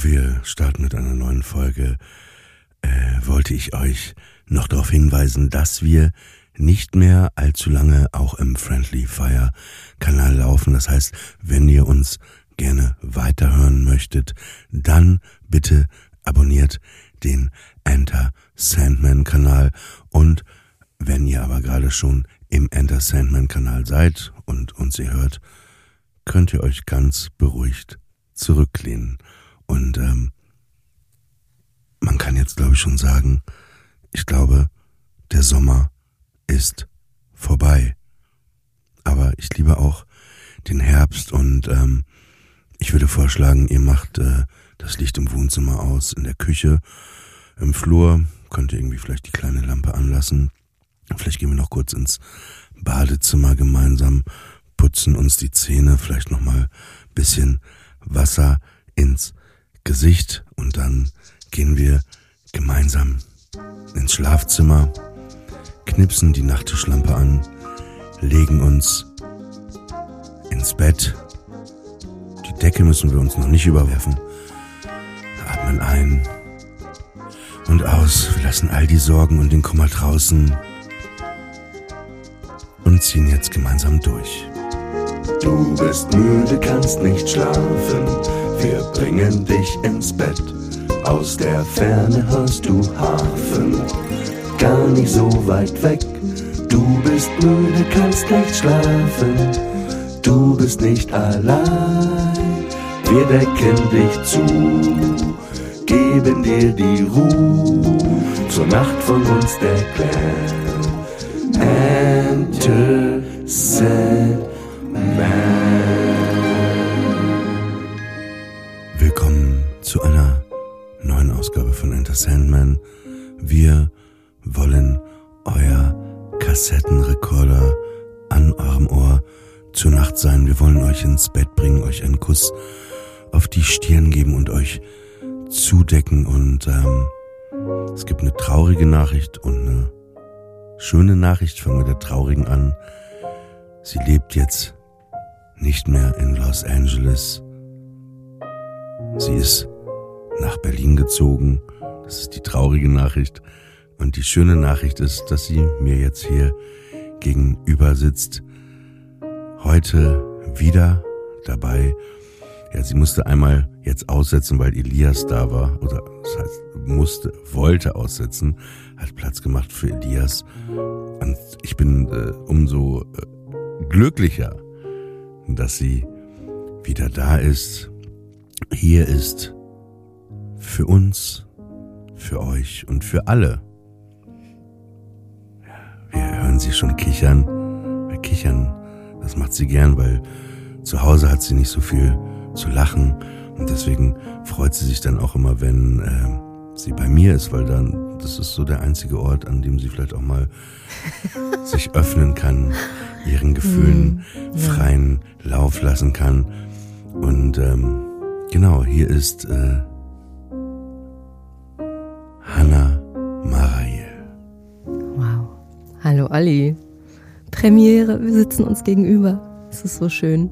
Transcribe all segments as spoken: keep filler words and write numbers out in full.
Bevor wir starten mit einer neuen Folge, äh, wollte ich euch noch darauf hinweisen, dass wir nicht mehr allzu lange auch im Friendly Fire Kanal laufen. Das heißt, wenn ihr uns gerne weiterhören möchtet, dann bitte abonniert den Enter Sandman Kanal. Und wenn ihr aber gerade schon im Enter Sandman Kanal seid und uns ihr hört, könnt ihr euch ganz beruhigt zurücklehnen. Und ähm, man kann jetzt, glaube ich, schon sagen, ich glaube, der Sommer ist vorbei. Aber ich liebe auch den Herbst und ähm, ich würde vorschlagen, ihr macht äh, das Licht im Wohnzimmer aus, in der Küche, im Flur, könnt ihr irgendwie vielleicht die kleine Lampe anlassen. Vielleicht gehen wir noch kurz ins Badezimmer gemeinsam, putzen uns die Zähne, vielleicht nochmal ein bisschen Wasser ins Gesicht und dann gehen wir gemeinsam ins Schlafzimmer, knipsen die Nachttischlampe an, legen uns ins Bett. Die Decke müssen wir uns noch nicht überwerfen. Wir atmen ein und aus. Wir lassen all die Sorgen und den Kummer draußen und ziehen jetzt gemeinsam durch. Du bist müde, kannst nicht schlafen. Wir bringen dich ins Bett. Aus der Ferne hörst du Hafen, gar nicht so weit weg. Du bist müde, kannst nicht schlafen. Du bist nicht allein. Wir decken dich zu, geben dir die Ruhe. Zur Nacht von uns der Clan. Enter Sandman. Willkommen zu einer neuen Ausgabe von Enter Sandman. Wir wollen euer Kassettenrekorder an eurem Ohr zur Nacht sein. Wir wollen euch ins Bett bringen, euch einen Kuss auf die Stirn geben und euch zudecken. Und ähm, es gibt eine traurige Nachricht und eine schöne Nachricht. Fangen wir mit der traurigen an. Sie lebt jetzt nicht mehr in Los Angeles. Sie ist nach Berlin gezogen. Das ist die traurige Nachricht. Und die schöne Nachricht ist, dass sie mir jetzt hier gegenüber sitzt. Heute wieder dabei. Ja, sie musste einmal jetzt aussetzen, weil Elias da war. Oder das heißt, musste, wollte aussetzen. Hat Platz gemacht für Elias. Und ich bin äh, umso äh, glücklicher, dass sie wieder da ist. Hier ist für uns, für euch und für alle. Wir hören sie schon kichern. Weil kichern, das macht sie gern, weil zu Hause hat sie nicht so viel zu lachen. Und deswegen freut sie sich dann auch immer, wenn äh, sie bei mir ist, weil dann, das ist so der einzige Ort, an dem sie vielleicht auch mal sich öffnen kann, ihren Gefühlen mm, ja. freien Lauf lassen kann. Und ähm, genau, hier ist äh, Hannah Marail. Wow. Hallo Ali. Premiere, wir sitzen uns gegenüber. Es ist so schön.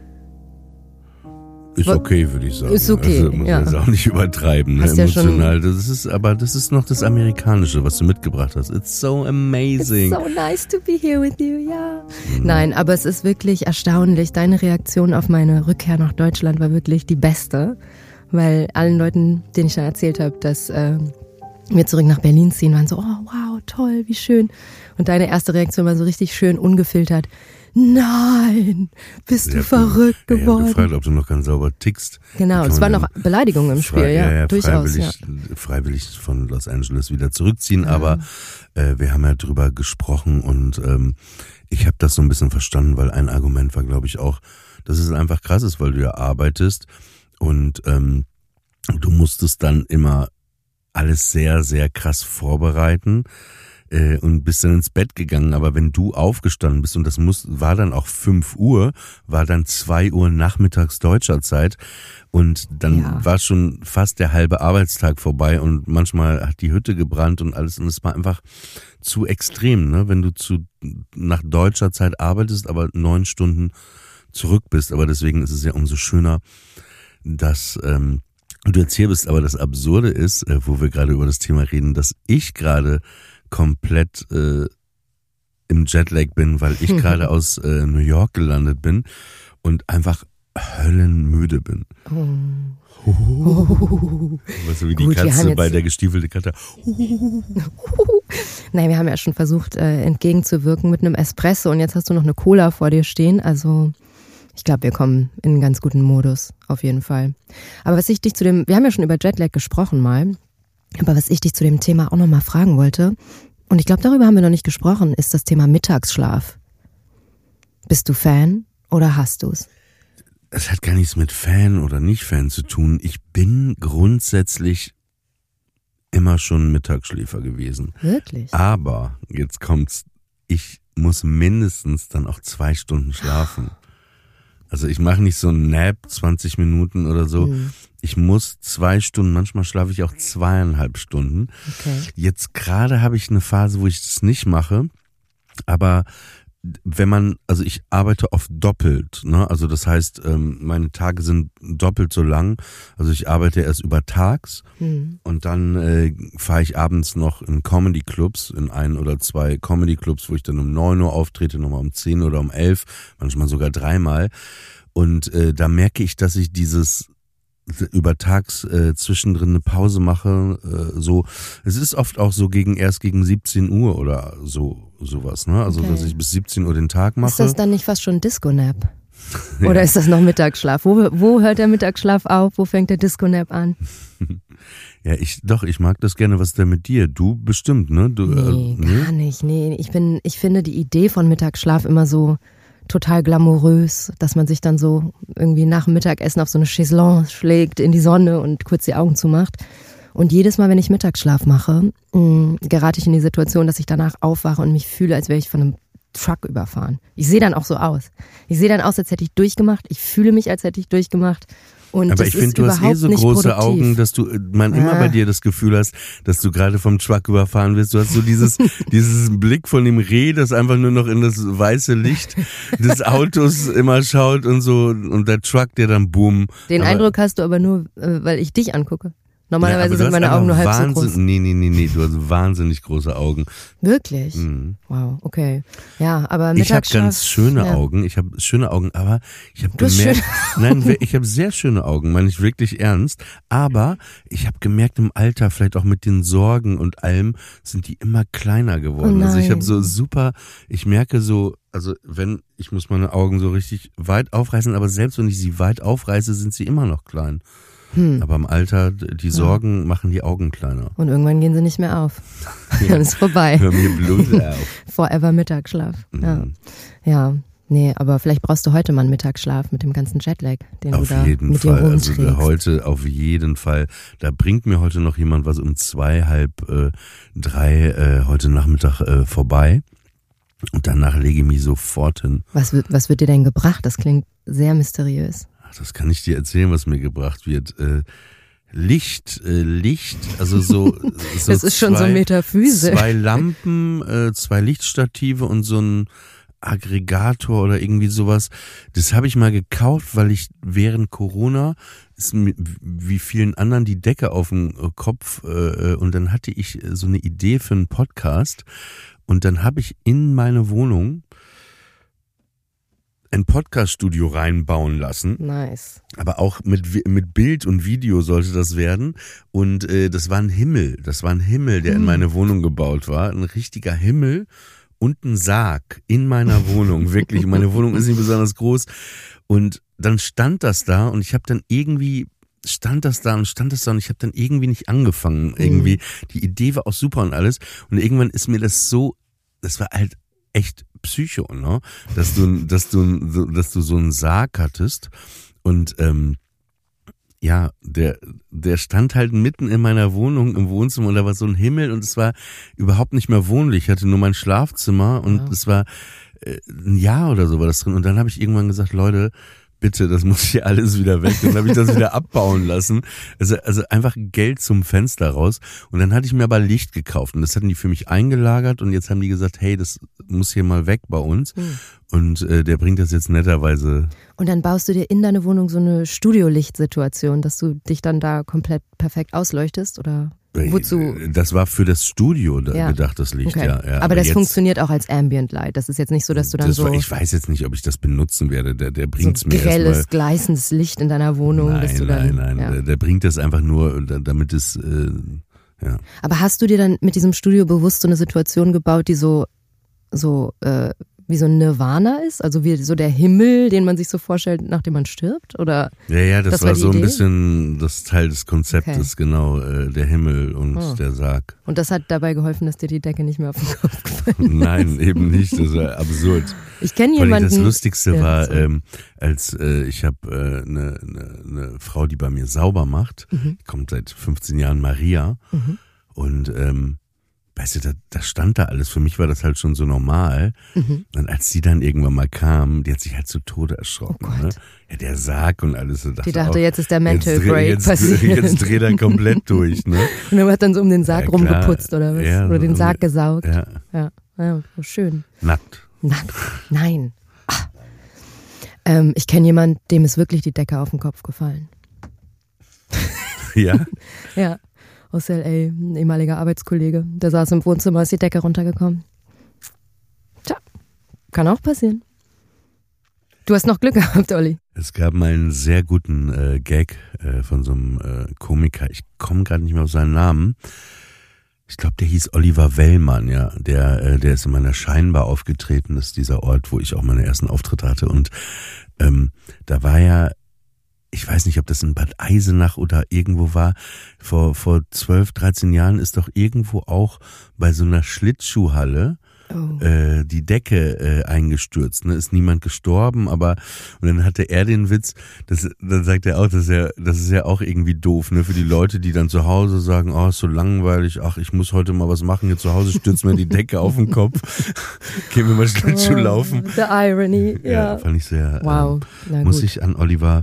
Ist okay, würde ich sagen. Ist okay, also, muss ja. man jetzt auch nicht übertreiben, ne? Hast ja Emotional. Das ist, aber das ist noch das Amerikanische, was du mitgebracht hast. It's so amazing. It's so nice to be here with you, ja. Mhm. Nein, aber es ist wirklich erstaunlich. Deine Reaktion auf meine Rückkehr nach Deutschland war wirklich die beste, weil allen Leuten, denen ich dann erzählt habe, dass äh, wir zurück nach Berlin ziehen, waren so, oh wow, toll, wie schön. Und deine erste Reaktion war so richtig schön ungefiltert. Nein, bist du verrückt geworden. Ich habe gefragt, ob du noch ganz sauber tickst. Genau, es waren noch Beleidigungen im Spiel, frei, ja, ja, ja durchaus. Freiwillig, ja. freiwillig von Los Angeles wieder zurückziehen, ja. aber äh, wir haben ja drüber gesprochen und ähm, ich habe das so ein bisschen verstanden, weil ein Argument war, glaube ich, auch, dass es einfach krass ist, weil du ja arbeitest und ähm, du musstest dann immer alles sehr, sehr krass vorbereiten. Und bist dann ins Bett gegangen, aber wenn du aufgestanden bist, und das muss, war dann auch fünf Uhr, war dann zwei Uhr nachmittags deutscher Zeit und dann ja. war schon fast der halbe Arbeitstag vorbei und manchmal hat die Hütte gebrannt und alles und es war einfach zu extrem, ne? Wenn du zu nach deutscher Zeit arbeitest, aber neun Stunden zurück bist, aber deswegen ist es ja umso schöner, dass ähm, Und du erzählst aber, das Absurde ist, äh, wo wir gerade über das Thema reden, dass ich gerade komplett äh, im Jetlag bin, weil ich gerade aus äh, New York gelandet bin und einfach höllenmüde bin. Oh. Oh. Weißt du, wie die Gut, Katze bei der gestiefelte Katze. Nein, wir haben ja schon versucht, äh, entgegenzuwirken mit einem Espresso und jetzt hast du noch eine Cola vor dir stehen. Also ich glaube, wir kommen in einen ganz guten Modus, auf jeden Fall. Aber was ich dich zu dem, wir haben ja schon über Jetlag gesprochen mal, aber was ich dich zu dem Thema auch nochmal fragen wollte, und ich glaube, darüber haben wir noch nicht gesprochen, ist das Thema Mittagsschlaf. Bist du Fan oder hast du's? Es hat gar nichts mit Fan oder nicht Fan zu tun. Ich bin grundsätzlich immer schon Mittagsschläfer gewesen. Wirklich? Aber, jetzt kommt's, ich muss mindestens dann auch zwei Stunden schlafen. Also ich mache nicht so einen Nap, zwanzig Minuten oder so. Mhm. Ich muss zwei Stunden, manchmal schlafe ich auch zweieinhalb Stunden. Okay. Jetzt gerade habe ich eine Phase, wo ich das nicht mache, aber wenn man, also ich arbeite oft doppelt, ne? Also das heißt, meine Tage sind doppelt so lang. Also ich arbeite erst über tags mhm. und dann äh, fahre ich abends noch in Comedy-Clubs, in ein oder zwei Comedy-Clubs, wo ich dann um neun Uhr auftrete, nochmal um zehn oder um elf, manchmal sogar dreimal. Und äh, da merke ich, dass ich dieses über tags äh, zwischendrin eine Pause mache, äh, so, es ist oft auch so gegen erst gegen siebzehn Uhr oder so sowas, ne? Also okay. Dass ich bis siebzehn Uhr den Tag mache. Ist das dann nicht fast schon Disco-Nap? Oder ja. Ist das noch Mittagsschlaf? Wo, wo hört der Mittagsschlaf auf? Wo fängt der Disco-Nap an? Ja, ich doch, ich mag das gerne. Was ist denn mit dir? Du bestimmt, ne? Du, nee, äh, nee, gar nicht. Nee, ich bin, ich finde die Idee von Mittagsschlaf immer so total glamourös, dass man sich dann so irgendwie nach dem Mittagessen auf so eine Chaiselongue schlägt in die Sonne und kurz die Augen zumacht. Und jedes Mal, wenn ich Mittagsschlaf mache, mh, gerate ich in die Situation, dass ich danach aufwache und mich fühle, als wäre ich von einem Truck überfahren. Ich sehe dann auch so aus. Ich sehe dann aus, als hätte ich durchgemacht. Ich fühle mich, als hätte ich durchgemacht. Und aber ich finde, du hast eh so große Augen, dass du, man immer ah. bei dir das Gefühl hast, dass du gerade vom Truck überfahren wirst. Du hast so dieses, dieses Blick von dem Reh, das einfach nur noch in das weiße Licht des Autos immer schaut und so, und der Truck, der dann boom. Den aber Eindruck hast du aber nur, weil ich dich angucke. Normalerweise ja, sind meine Augen nur halb Wahnsinn, so groß. Nee, nee, nee, nee, du hast wahnsinnig große Augen. Wirklich? Mhm. Wow, okay. Ja, aber Mittagsschlaf. Ich habe ganz schöne ja. Augen, ich habe schöne Augen, aber ich habe gemerkt, nein, ich habe sehr schöne Augen, meine ich wirklich ernst, aber ich habe gemerkt im Alter, vielleicht auch mit den Sorgen und allem, sind die immer kleiner geworden. Oh also ich habe so super, ich merke so, also wenn, ich muss meine Augen so richtig weit aufreißen, aber selbst wenn ich sie weit aufreiße, sind sie immer noch klein. Hm. Aber im Alter, die Sorgen ja. machen die Augen kleiner. Und irgendwann gehen sie nicht mehr auf. Ja. Dann ist vorbei. Hör mir Blut auf. Forever Mittagsschlaf. Mhm. Ja. ja, nee, aber vielleicht brauchst du heute mal einen Mittagsschlaf mit dem ganzen Jetlag, den auf du da jeden mit Fall. dir rumträgst. Also heute auf jeden Fall. Da bringt mir heute noch jemand was um zwei, halb äh, drei äh, heute Nachmittag äh, vorbei. Und danach lege ich mich sofort hin. Was wird, was wird dir denn gebracht? Das klingt sehr mysteriös. Das kann ich dir erzählen, was mir gebracht wird. Äh, Licht, äh, Licht, also so, so das ist zwei, schon so Metaphysik. Zwei Lampen, äh, zwei Lichtstative und so ein Aggregator oder irgendwie sowas. Das habe ich mal gekauft, weil ich während Corona ist mir, wie vielen anderen die Decke auf dem Kopf äh, und dann hatte ich so eine Idee für einen Podcast und dann habe ich in meine Wohnung ein Podcast-Studio reinbauen lassen. Nice. Aber auch mit mit Bild und Video sollte das werden. Und äh, das war ein Himmel. Das war ein Himmel, der hm. in meine Wohnung gebaut war. Ein richtiger Himmel und ein Sarg in meiner Wohnung. Wirklich, meine Wohnung ist nicht besonders groß. Und dann stand das da und ich habe dann irgendwie stand das da und stand das da und ich habe dann irgendwie nicht angefangen. Irgendwie, hm. die Idee war auch super und alles. Und irgendwann ist mir das so, das war halt echt Psycho, ne? Dass du, dass du, dass du so einen Sarg hattest und ähm, ja, der, der stand halt mitten in meiner Wohnung im Wohnzimmer und da war so ein Himmel und es war überhaupt nicht mehr wohnlich. Ich hatte nur mein Schlafzimmer und ja. es war äh, ein Jahr oder so war das drin und dann habe ich irgendwann gesagt, Leute, bitte, das muss hier alles wieder weg. Dann habe ich das wieder abbauen lassen. Also, also einfach Geld zum Fenster raus. Und dann hatte ich mir aber Licht gekauft und das hatten die für mich eingelagert und jetzt haben die gesagt, hey, das muss hier mal weg bei uns. Hm. Und äh, der bringt das jetzt netterweise. Und dann baust du dir in deine Wohnung so eine Studiolicht-Situation, dass du dich dann da komplett perfekt ausleuchtest, oder? Wozu? Das war für das Studio da ja. gedacht, das Licht, okay. ja. ja. Aber, aber das jetzt, funktioniert auch als Ambient Light. Das ist jetzt nicht so, dass du dann das so... War, ich weiß jetzt nicht, ob ich das benutzen werde. Der, der bringt es so mir erstmal... grelles, gleißendes Licht in deiner Wohnung. Nein, dass du nein, dann, nein. Ja. Der, der bringt das einfach nur, damit es... Äh, ja. Aber hast du dir dann mit diesem Studio bewusst so eine Situation gebaut, die so, so äh, wie so ein Nirvana ist? Also wie so der Himmel, den man sich so vorstellt, nachdem man stirbt? Oder? Ja, ja, das, das war, war so Idee? ein bisschen das Teil des Konzeptes, okay. genau, äh, der Himmel und oh. der Sarg. Und das hat dabei geholfen, dass dir die Decke nicht mehr auf den Kopf gefallen ist? Nein, eben nicht, das war absurd. Ich kenne jemanden... Das Lustigste ja, war, so. ähm, als äh, ich habe eine äh, ne, ne, ne Frau, die bei mir sauber macht, mhm. die kommt seit fünfzehn Jahren, Maria, mhm. und ähm, weißt du, da, da stand da alles. Für mich war das halt schon so normal. Mhm. Und als die dann irgendwann mal kam, die hat sich halt zu Tode erschrocken. Oh ne? Ja, der Sarg und alles. So, die dachte, auch, jetzt ist der Mental jetzt, Break jetzt, passiert. Jetzt dreht er komplett durch. Ne? Und dann hat dann so um den Sarg ja, rumgeputzt oder was? Ja, oder den um, Sarg gesaugt. Ja. Ja, ja, schön. Nackt. Nackt? Nein. Ah. Ähm, ich kenne jemanden, dem ist wirklich die Decke auf den Kopf gefallen. Ja? Ja. Aus L A, ein ehemaliger Arbeitskollege. Der saß im Wohnzimmer, ist die Decke runtergekommen. Tja, kann auch passieren. Du hast noch Glück gehabt, Olli. Es gab mal einen sehr guten äh, Gag äh, von so einem äh, Komiker. Ich komme gerade nicht mehr auf seinen Namen. Ich glaube, der hieß Oliver Wellmann, ja. Der, äh, der ist in meiner Scheinbar aufgetreten. Das ist dieser Ort, wo ich auch meine ersten Auftritte hatte. Und ähm, da war ja, ich weiß nicht, ob das in Bad Eisenach oder irgendwo war, vor vor zwölf, dreizehn Jahren ist doch irgendwo auch bei so einer Schlittschuhhalle oh. äh, die Decke äh, eingestürzt. Ne? Ist niemand gestorben, aber und dann hatte er den Witz, das, dann sagt er auch, das ist ja, das ist ja auch irgendwie doof, ne, für die Leute, die dann zu Hause sagen, oh, ist so langweilig, ach, ich muss heute mal was machen, hier zu Hause stürzt mir die Decke auf den Kopf, gehen wir mal Schlittschuh oh, laufen. The irony, ja. Ja, fand ich sehr, wow. ähm, muss ich an Oliver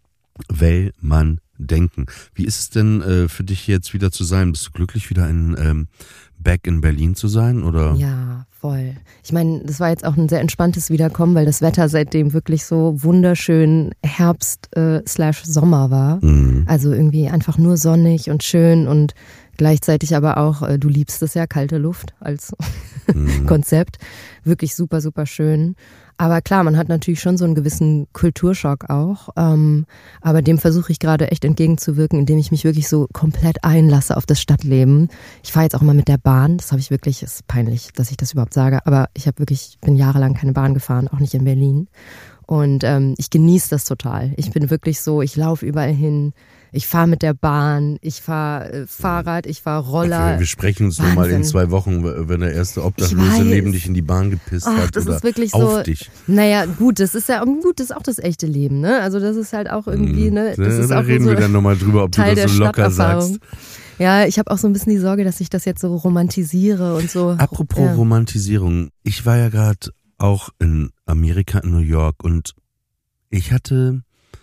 Wellmann denken. Wie ist es denn äh, für dich jetzt wieder zu sein? Bist du glücklich, wieder in ähm, back in Berlin zu sein, oder? Ja, voll. Ich meine, das war jetzt auch ein sehr entspanntes Wiederkommen, weil das Wetter seitdem wirklich so wunderschön Herbst äh, slash Sommer war. Mhm. Also irgendwie einfach nur sonnig und schön und gleichzeitig aber auch, äh, du liebst es ja, kalte Luft als mhm. Konzept. Wirklich super, super schön. Aber klar, man hat natürlich schon so einen gewissen Kulturschock auch, ähm, aber dem versuche ich gerade echt entgegenzuwirken, indem ich mich wirklich so komplett einlasse auf das Stadtleben. Ich fahre jetzt auch mal mit der Bahn, das habe ich wirklich, ist peinlich, dass ich das überhaupt sage, aber ich habe wirklich, bin jahrelang keine Bahn gefahren, auch nicht in Berlin. Und ähm, ich genieße das total. Ich bin wirklich so, ich laufe überall hin. Ich fahre mit der Bahn, ich fahre äh, Fahrrad, ich fahre Roller. Wir, wir sprechen uns nochmal in zwei Wochen, wenn der erste Obdachlose neben dich in die Bahn gepisst Ach, hat das oder ist wirklich auf so, dich. Naja, gut, das ist ja gut, das ist auch das echte Leben, ne? Also das ist halt auch irgendwie, ne? Das da ist da auch reden so wir dann nochmal drüber, ob Teil du das so locker sagst. Ja, ich habe auch so ein bisschen die Sorge, dass ich das jetzt so romantisiere und so. Apropos ja. Romantisierung, ich war ja gerade auch in Amerika, in New York, und ich hatte,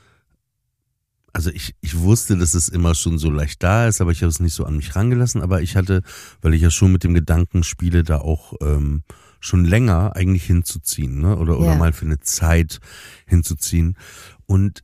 also ich, ich wusste, dass es immer schon so leicht da ist, aber ich habe es nicht so an mich rangelassen, aber ich hatte, weil ich ja schon mit dem Gedanken spiele, da auch ähm, schon länger eigentlich hinzuziehen, ne? Oder, oder ja. mal für eine Zeit hinzuziehen. Und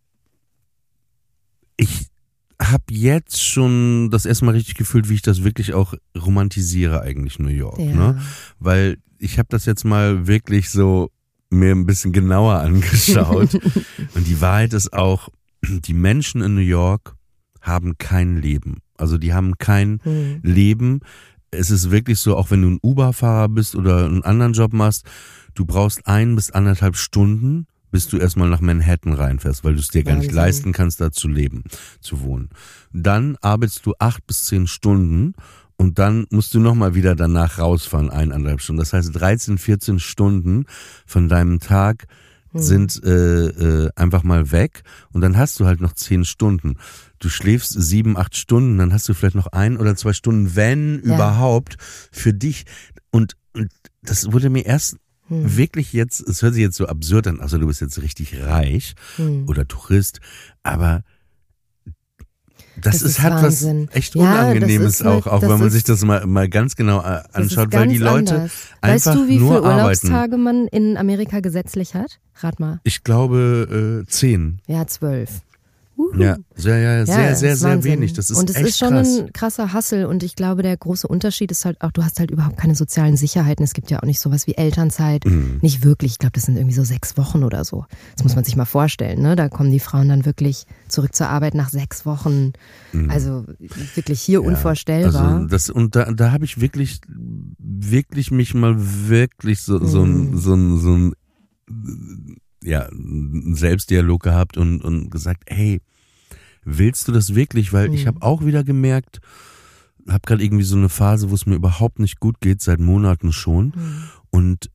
ich habe jetzt schon das erste Mal richtig gefühlt, wie ich das wirklich auch romantisiere eigentlich, New York, ja. ne? Weil ich habe das jetzt mal wirklich so mir ein bisschen genauer angeschaut. Und die Wahrheit ist auch, die Menschen in New York haben kein Leben. Also die haben kein hm. Leben. Es ist wirklich so, auch wenn du ein Uber-Fahrer bist oder einen anderen Job machst, du brauchst ein bis anderthalb Stunden, bis du erstmal nach Manhattan reinfährst, weil du es dir gar nicht leisten kannst, da zu leben, zu wohnen. Dann arbeitest du acht bis zehn Stunden und dann musst du nochmal wieder danach rausfahren, eineinhalb Stunden. Das heißt, dreizehn, vierzehn Stunden von deinem Tag hm. sind äh, äh, einfach mal weg und dann hast du halt noch zehn Stunden. Du schläfst sieben, acht Stunden, dann hast du vielleicht noch ein oder zwei Stunden, wenn ja. überhaupt, für dich. Und, und das wurde mir erst hm. wirklich jetzt, es hört sich jetzt so absurd an, also du bist jetzt richtig reich hm. oder Tourist, aber das, das ist, ist hat Wahnsinn. was echt Unangenehmes ja, auch, auch wenn man sich das mal, mal ganz genau anschaut, weil die Leute anders. einfach nur arbeiten. Weißt du, wie viele Urlaubstage arbeiten. man in Amerika gesetzlich hat? Rat mal. Ich glaube äh, zehn. Ja, zwölf. Uhu. Ja, sehr, ja, ja, sehr, sehr, sehr wenig. Das ist und es echt ist schon krass. ein krasser Hustle und ich glaube, der große Unterschied ist halt auch, du hast halt überhaupt keine sozialen Sicherheiten. Es gibt ja auch nicht sowas wie Elternzeit. Mhm. Nicht wirklich. Ich glaube, das sind irgendwie so sechs Wochen oder so. Das muss man sich mal vorstellen. Ne? Da kommen die Frauen dann wirklich zurück zur Arbeit nach sechs Wochen. Mhm. Also wirklich hier ja, unvorstellbar. Also das, und da, da habe ich wirklich, wirklich mich mal wirklich so, mhm. so ein, so ein, so ein ja, einen Selbstdialog gehabt und, und gesagt, hey, willst du das wirklich? Weil mhm. ich habe auch wieder gemerkt, habe gerade irgendwie so eine Phase, wo es mir überhaupt nicht gut geht, seit Monaten schon mhm. und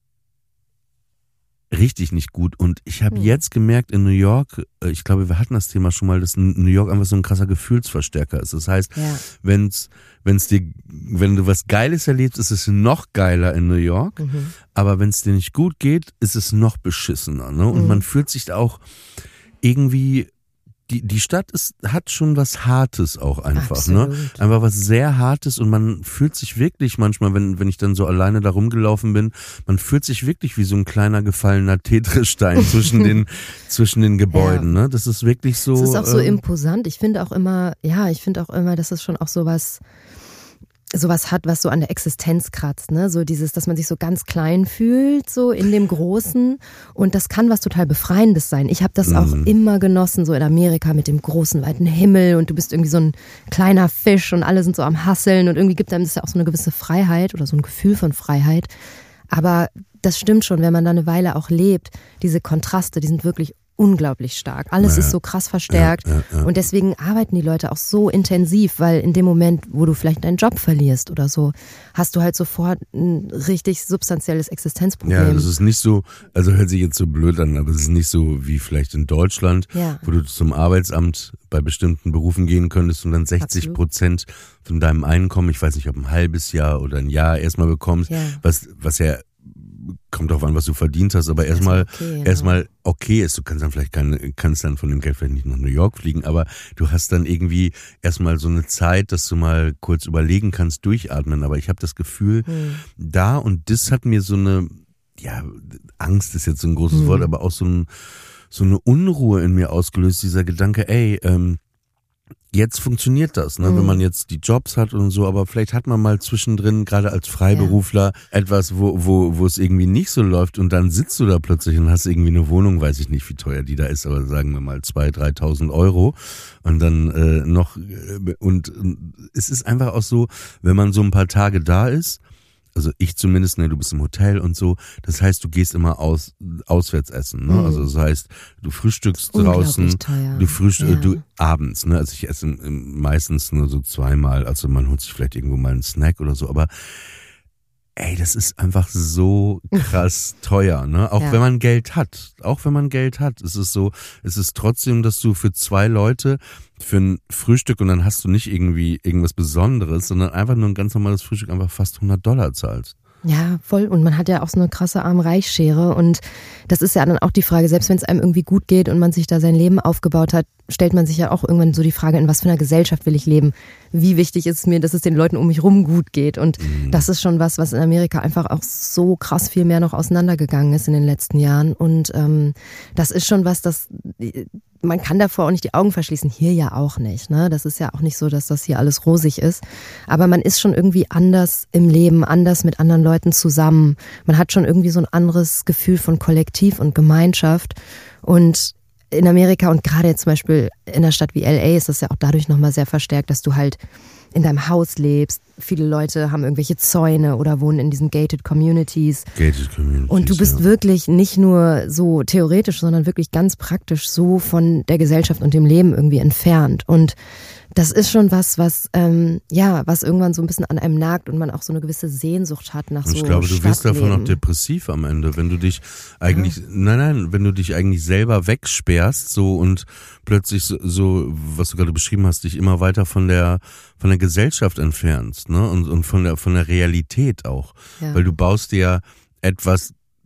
richtig nicht gut. Und ich habe mhm. jetzt gemerkt in New York, ich glaube, wir hatten das Thema schon mal, dass New York einfach so ein krasser Gefühlsverstärker ist. Das heißt, ja. wenn's, wenn's dir, wenn du was Geiles erlebst, ist es noch geiler in New York. Mhm. Aber wenn es dir nicht gut geht, ist es noch beschissener. Ne? Und mhm. man fühlt sich auch irgendwie, die, die Stadt ist, hat schon was Hartes auch einfach. Absolut. Ne? Einfach was sehr Hartes und man fühlt sich wirklich manchmal, wenn, wenn ich dann so alleine da rumgelaufen bin, man fühlt sich wirklich wie so ein kleiner gefallener Tetris-Stein zwischen den, zwischen den Gebäuden. Ja. Ne? Das ist wirklich so. Das ist auch so ähm, imposant. Ich finde auch immer, ja, ich finde auch immer, dass es schon auch sowas, sowas hat, was so an der Existenz kratzt, ne? So dieses, dass man sich so ganz klein fühlt, so in dem Großen. Und das kann was total Befreiendes sein. Ich habe das mhm. auch immer genossen, so in Amerika mit dem großen, weiten Himmel und du bist irgendwie so ein kleiner Fisch und alle sind so am Hasseln und irgendwie gibt einem das ja auch so eine gewisse Freiheit oder so ein Gefühl von Freiheit. Aber das stimmt schon, wenn man da eine Weile auch lebt, diese Kontraste, die sind wirklich unglaublich stark. Alles naja. ist so krass verstärkt ja, ja, ja. und deswegen arbeiten die Leute auch so intensiv, weil in dem Moment, wo du vielleicht deinen Job verlierst oder so, hast du halt sofort ein richtig substanzielles Existenzproblem. Ja, das ist nicht so, also hört sich jetzt so blöd an, aber es ist nicht so wie vielleicht in Deutschland, ja. wo du zum Arbeitsamt bei bestimmten Berufen gehen könntest und dann sechzig Prozent von deinem Einkommen, ich weiß nicht, ob ein halbes Jahr oder ein Jahr erstmal bekommst, ja. was, was ja kommt drauf an, was du verdient hast, aber erstmal okay, ja. erstmal okay ist. Du kannst dann vielleicht keine, kannst dann von dem Geld vielleicht nicht nach New York fliegen, aber du hast dann irgendwie erstmal so eine Zeit, dass du mal kurz überlegen kannst, durchatmen. Aber ich habe das Gefühl, hm. da und das hat mir so eine, ja, Angst ist jetzt so ein großes hm. Wort, aber auch so, ein, so eine Unruhe in mir ausgelöst, dieser Gedanke, ey, ähm, jetzt funktioniert das, ne? Mhm. Wenn man jetzt die Jobs hat und so, aber vielleicht hat man mal zwischendrin, gerade als Freiberufler, ja. etwas, wo, wo, wo es irgendwie nicht so läuft und dann sitzt du da plötzlich und hast irgendwie eine Wohnung, weiß ich nicht, wie teuer die da ist, aber sagen wir mal zweitausend, dreitausend Euro und dann äh, noch, äh, und äh, es ist einfach auch so, wenn man so ein paar Tage da ist, also ich zumindest, ne, du bist im Hotel und so, das heißt, du gehst immer aus, auswärts essen, ne, mhm. also das heißt, du frühstückst draußen, teuer. du frühstückst, ja. du abends, ne, also ich esse meistens nur so zweimal, also man holt sich vielleicht irgendwo mal einen Snack oder so, aber ey, das ist einfach so krass teuer, ne? Auch ja. wenn man Geld hat. Auch wenn man Geld hat. Es ist so, es ist trotzdem, dass du für zwei Leute für ein Frühstück und dann hast du nicht irgendwie irgendwas Besonderes, sondern einfach nur ein ganz normales Frühstück einfach fast hundert Dollar zahlst. Ja, voll. Und man hat ja auch so eine krasse Arm-Reich-Schere. Und das ist ja dann auch die Frage, selbst wenn es einem irgendwie gut geht und man sich da sein Leben aufgebaut hat, stellt man sich ja auch irgendwann so die Frage, in was für einer Gesellschaft will ich leben? Wie wichtig ist es mir, dass es den Leuten um mich rum gut geht? Und mhm. das ist schon was, was in Amerika einfach auch so krass viel mehr noch auseinandergegangen ist in den letzten Jahren. Und ähm, das ist schon was, das... Man kann davor auch nicht die Augen verschließen, hier ja auch nicht. Ne? Das ist ja auch nicht so, dass das hier alles rosig ist. Aber man ist schon irgendwie anders im Leben, anders mit anderen Leuten zusammen. Man hat schon irgendwie so ein anderes Gefühl von Kollektiv und Gemeinschaft. Und in Amerika und gerade jetzt zum Beispiel in einer Stadt wie L A ist das ja auch dadurch nochmal sehr verstärkt, dass du halt in deinem Haus lebst. Viele Leute haben irgendwelche Zäune oder wohnen in diesen gated communities. Gated communities. Und du bist ja. wirklich nicht nur so theoretisch, sondern wirklich ganz praktisch so von der Gesellschaft und dem Leben irgendwie entfernt. Und das ist schon was, was ähm, ja, was irgendwann so ein bisschen an einem nagt und man auch so eine gewisse Sehnsucht hat nach so Ich glaube, du wirst davon auch depressiv am Ende, wenn du dich eigentlich, ja. nein, nein, wenn du dich eigentlich selber wegsperrst so und plötzlich so, so, was du gerade beschrieben hast, dich immer weiter von der von der Gesellschaft entfernst, ne, und und von der von der Realität auch, ja. weil du baust dir etwas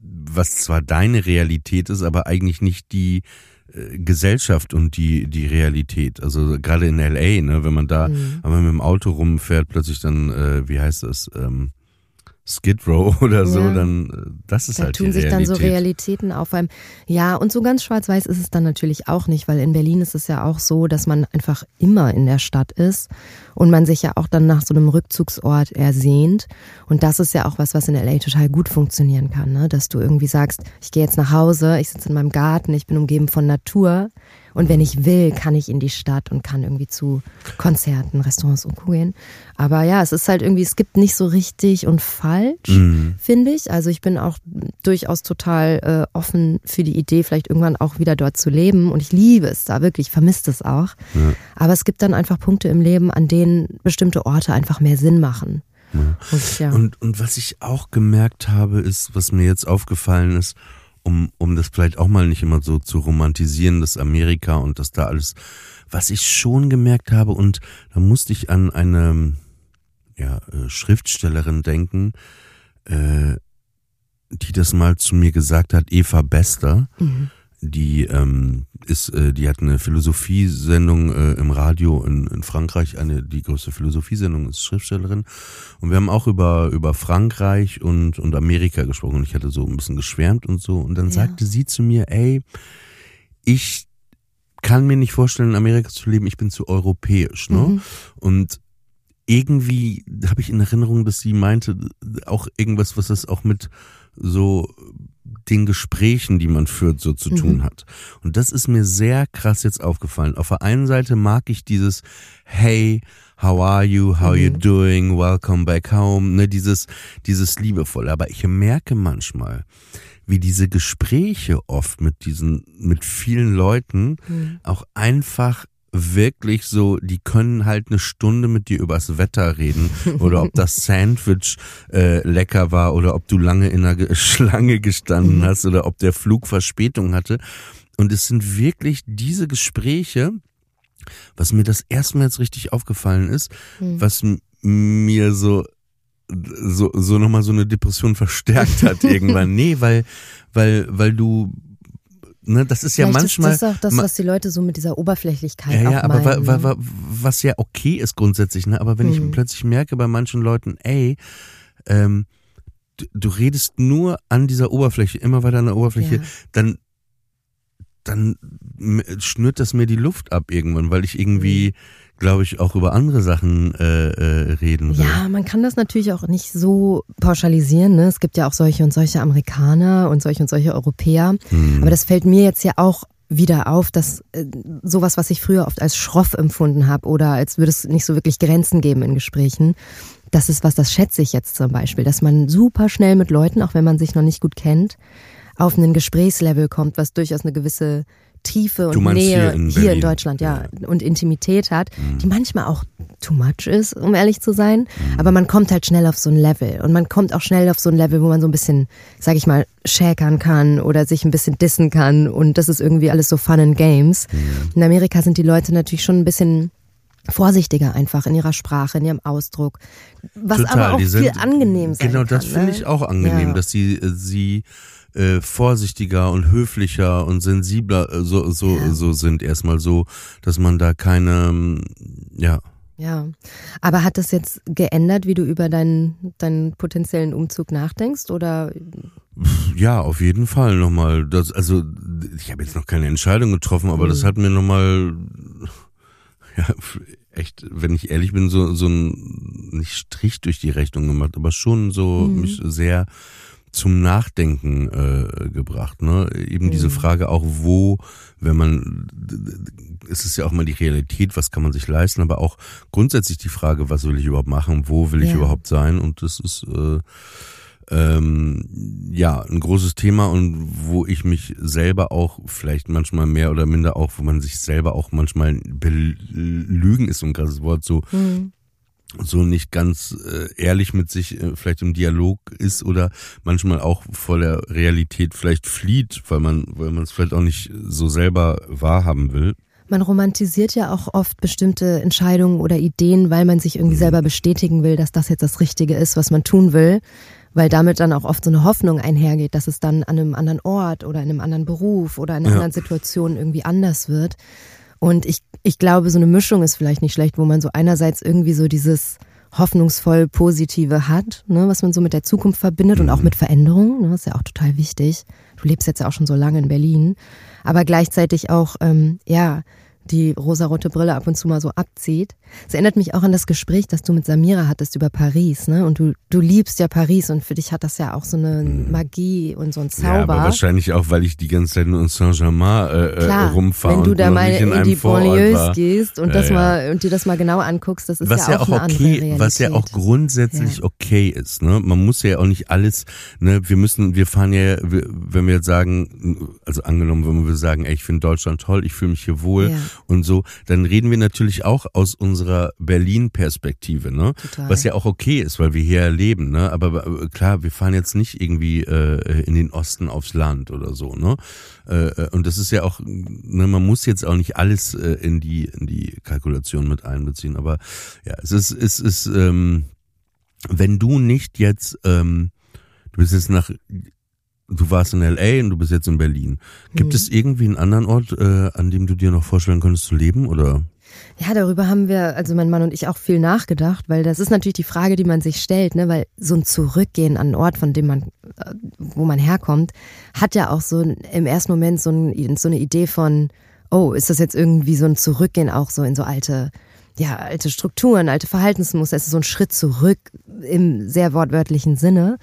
was zwar deine Realität ist, aber eigentlich nicht die äh, Gesellschaft und die die Realität. Also gerade in L A, ne, wenn man da, mhm. wenn man mit dem Auto rumfährt, plötzlich dann, äh, wie heißt das, ähm, Skid Row oder so, ja. dann das ist da halt die tun sich Realität. dann so Realitäten auf einem. Ja, und so ganz schwarz-weiß ist es dann natürlich auch nicht, weil in Berlin ist es ja auch so, dass man einfach immer in der Stadt ist und man sich ja auch dann nach so einem Rückzugsort ersehnt. Und das ist ja auch was, was in L A total gut funktionieren kann, ne? Dass du irgendwie sagst, ich gehe jetzt nach Hause, ich sitze in meinem Garten, ich bin umgeben von Natur. Und wenn ich will, kann ich in die Stadt und kann irgendwie zu Konzerten, Restaurants und Co. gehen. Aber ja, es ist halt irgendwie, es gibt nicht so richtig und falsch, mhm. finde ich. Also ich bin auch durchaus total äh, offen für die Idee, vielleicht irgendwann auch wieder dort zu leben. Und ich liebe es da wirklich, vermisse es auch. Ja. Aber es gibt dann einfach Punkte im Leben, an denen bestimmte Orte einfach mehr Sinn machen. Ja. Und, ja. und, und was ich auch gemerkt habe, ist, was mir jetzt aufgefallen ist, Um, um das vielleicht auch mal nicht immer so zu romantisieren, das Amerika und das da alles, was ich schon gemerkt habe, und da musste ich an eine ja, Schriftstellerin denken, äh, die das mal zu mir gesagt hat, Eva Bester, mhm. die ähm, ist, äh, die hat eine Philosophiesendung äh, im Radio in, in Frankreich, eine die größte Philosophiesendung, ist Schriftstellerin, und wir haben auch über über Frankreich und und Amerika gesprochen und ich hatte so ein bisschen geschwärmt und so, und dann ja. sagte sie zu mir, ey, ich kann mir nicht vorstellen, in Amerika zu leben, ich bin zu europäisch, ne? Mhm. Und irgendwie habe ich in Erinnerung, dass sie meinte, auch irgendwas, was das auch mit so den Gesprächen, die man führt, so zu mhm. tun hat. Und das ist mir sehr krass jetzt aufgefallen. Auf der einen Seite mag ich dieses Hey, how are you, how mhm. you doing, welcome back home, ne, dieses, dieses Liebevolle. Aber ich merke manchmal, wie diese Gespräche oft mit diesen, mit vielen Leuten mhm. auch einfach wirklich so, die können halt eine Stunde mit dir übers Wetter reden oder ob das Sandwich äh, lecker war oder ob du lange in einer Schlange gestanden hast oder ob der Flug Verspätung hatte. Und es sind wirklich diese Gespräche, was mir das erste Mal jetzt richtig aufgefallen ist, mhm. was m- mir so so so nochmal so eine Depression verstärkt hat irgendwann. Nee, weil weil weil du Ne, das ist ja Vielleicht manchmal. Ist das auch das, was die Leute so mit dieser Oberflächlichkeit ja, auch ja, aber meinen. wa, wa, wa, was ja okay ist grundsätzlich, ne? Aber wenn hm. ich plötzlich merke bei manchen Leuten, ey, ähm, du, du redest nur an dieser Oberfläche, immer weiter an der Oberfläche, ja. dann, dann schnürt das mir die Luft ab irgendwann, weil ich irgendwie, glaube ich, auch über andere Sachen äh, äh, reden will. Ja, man kann das natürlich auch nicht so pauschalisieren, ne? Es gibt ja auch solche und solche Amerikaner und solche und solche Europäer. Hm. Aber das fällt mir jetzt ja auch wieder auf, dass äh, sowas, was ich früher oft als schroff empfunden habe oder als würde es nicht so wirklich Grenzen geben in Gesprächen, das ist was, das schätze ich jetzt zum Beispiel, dass man super schnell mit Leuten, auch wenn man sich noch nicht gut kennt, auf einen Gesprächslevel kommt, was durchaus eine gewisse Tiefe und Nähe hier in, hier in Deutschland, ja, ja, und Intimität hat, mhm. die manchmal auch too much ist, um ehrlich zu sein. Mhm. Aber man kommt halt schnell auf so ein Level und man kommt auch schnell auf so ein Level, wo man so ein bisschen, sag ich mal, schäkern kann oder sich ein bisschen dissen kann und das ist irgendwie alles so Fun and Games. Mhm. In Amerika sind die Leute natürlich schon ein bisschen vorsichtiger einfach in ihrer Sprache, in ihrem Ausdruck, was Total, aber auch viel sind, angenehm sein genau, kann. Genau, das finde ne? ich auch angenehm, ja. dass sie sie äh, vorsichtiger und höflicher und sensibler äh, so so ja. so sind erstmal so, dass man da keine ja Ja, aber hat das jetzt geändert, wie du über deinen deinen potenziellen Umzug nachdenkst oder? Ja, auf jeden Fall nochmal. Das, also ich habe jetzt noch keine Entscheidung getroffen, aber mhm. das hat mir nochmal ja echt, wenn ich ehrlich bin, so so ein nicht Strich durch die Rechnung gemacht, aber schon so mhm. mich sehr zum Nachdenken äh, gebracht, ne? Eben mhm. diese Frage auch, wo, wenn man, es ist ja auch mal die Realität, was kann man sich leisten, aber auch grundsätzlich die Frage, was will ich überhaupt machen, wo will ich ja. überhaupt sein, und das ist äh, ähm, ja ein großes Thema, und wo ich mich selber auch vielleicht manchmal mehr oder minder auch, wo man sich selber auch manchmal belügen ist so ein krasses Wort, so mhm. so nicht ganz äh, ehrlich mit sich äh, vielleicht im Dialog ist oder manchmal auch vor der Realität vielleicht flieht, weil man weil man es vielleicht auch nicht so selber wahrhaben will. Man romantisiert ja auch oft bestimmte Entscheidungen oder Ideen, weil man sich irgendwie mhm. selber bestätigen will, dass das jetzt das Richtige ist, was man tun will. weil damit dann auch oft so eine Hoffnung einhergeht, dass es dann an einem anderen Ort oder in einem anderen Beruf oder in einer ja. anderen Situation irgendwie anders wird. Und ich, ich glaube, so eine Mischung ist vielleicht nicht schlecht, wo man so einerseits irgendwie so dieses hoffnungsvoll Positive hat, ne, was man so mit der Zukunft verbindet und auch mit Veränderung, ne, ist ja auch total wichtig. Du lebst jetzt ja auch schon so lange in Berlin, aber gleichzeitig auch, ähm, ja, die rosarote Brille ab und zu mal so abzieht. Es erinnert mich auch an das Gespräch, das du mit Samira hattest über Paris, ne? Und du, du liebst ja Paris und für dich hat das ja auch so eine Magie und so ein Zauber. Ja, aber wahrscheinlich auch, weil ich die ganze Zeit nur in Saint-Germain äh, Klar, rumfahre. wenn du und da mal in, in die Banlieues gehst und ja, das ja. mal und dir das mal genau anguckst, das ist was ja, ja auch auch eine okay, andere Realität. Was ja auch grundsätzlich ja. okay ist, ne? Man muss ja auch nicht alles, ne? Wir müssen, wir fahren ja, wenn wir jetzt sagen, also angenommen, wenn wir sagen, ey, ich finde Deutschland toll, ich fühle mich hier wohl ja. und so, dann reden wir natürlich auch aus unserer Berlin-Perspektive, ne? Total. Was ja auch okay ist, weil wir hier leben, ne? Aber klar, wir fahren jetzt nicht irgendwie äh, in den Osten aufs Land oder so, ne? Äh, und das ist ja auch, ne, man muss jetzt auch nicht alles äh, in die in die Kalkulation mit einbeziehen, aber ja, es ist es ist ähm, wenn du nicht jetzt ähm, du bist jetzt nach Du warst in L A und du bist jetzt in Berlin. Gibt mhm. es irgendwie einen anderen Ort, äh, an dem du dir noch vorstellen könntest zu leben, oder? Ja, darüber haben wir, also mein Mann und ich, auch viel nachgedacht, weil das ist natürlich die Frage, die man sich stellt, ne, weil so ein Zurückgehen an einen Ort, von dem man, wo man herkommt, hat ja auch so im ersten Moment so, ein, so eine Idee von, oh, ist das jetzt irgendwie so ein Zurückgehen auch so in so alte, ja, alte Strukturen, alte Verhaltensmuster, es ist so ein Schritt zurück im sehr wortwörtlichen Sinne.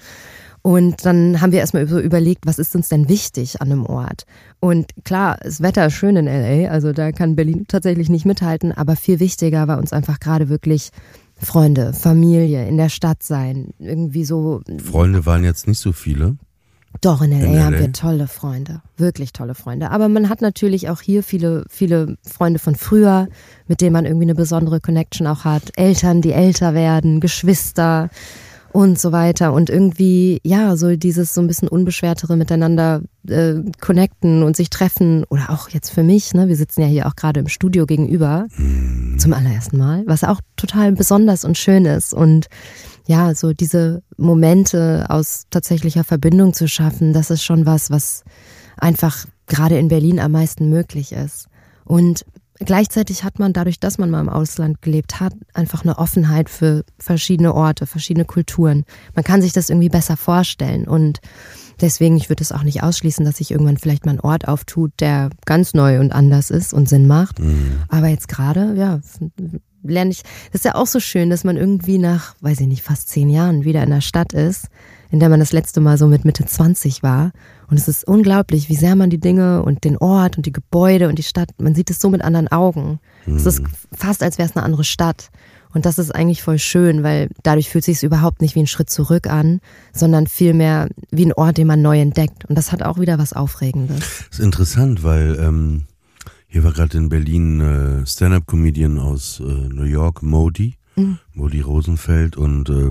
Und dann haben wir erstmal so überlegt, was ist uns denn wichtig an einem Ort? Und klar, das Wetter ist schön in L A, also da kann Berlin tatsächlich nicht mithalten, aber viel wichtiger war uns einfach gerade wirklich Freunde, Familie, in der Stadt sein, irgendwie so. Freunde waren jetzt nicht so viele? Doch, in L A, in L A haben wir tolle Freunde, wirklich tolle Freunde. Aber man hat natürlich auch hier viele, viele Freunde von früher, mit denen man irgendwie eine besondere Connection auch hat. Eltern, die älter werden, Geschwister und so weiter und irgendwie, ja, so dieses so ein bisschen unbeschwertere miteinander äh, connecten und sich treffen oder auch jetzt für mich, ne, wir sitzen ja hier auch gerade im Studio gegenüber mhm. zum allerersten Mal, was auch total besonders und schön ist und ja, so diese Momente aus tatsächlicher Verbindung zu schaffen, das ist schon was, was einfach gerade in Berlin am meisten möglich ist und gleichzeitig hat man dadurch, dass man mal im Ausland gelebt hat, einfach eine Offenheit für verschiedene Orte, verschiedene Kulturen. Man kann sich das irgendwie besser vorstellen und deswegen, ich würde es auch nicht ausschließen, dass sich irgendwann vielleicht mal ein Ort auftut, der ganz neu und anders ist und Sinn macht. Mhm. Aber jetzt gerade, ja, lerne ich, das ist ja auch so schön, dass man irgendwie nach, weiß ich nicht, fast zehn Jahren wieder in der Stadt ist, in der man das letzte Mal so mit Mitte zwanzig war. Und es ist unglaublich, wie sehr man die Dinge und den Ort und die Gebäude und die Stadt, man sieht es so mit anderen Augen. Mhm. Es ist fast, als wäre es eine andere Stadt. Und das ist eigentlich voll schön, weil dadurch fühlt es sich überhaupt nicht wie ein Schritt zurück an, sondern vielmehr wie ein Ort, den man neu entdeckt. Und das hat auch wieder was Aufregendes. Das ist interessant, weil ähm, hier war gerade in Berlin äh, Stand-Up-Comedian aus äh, New York, Modi, mhm. Modi Rosenfeld und äh,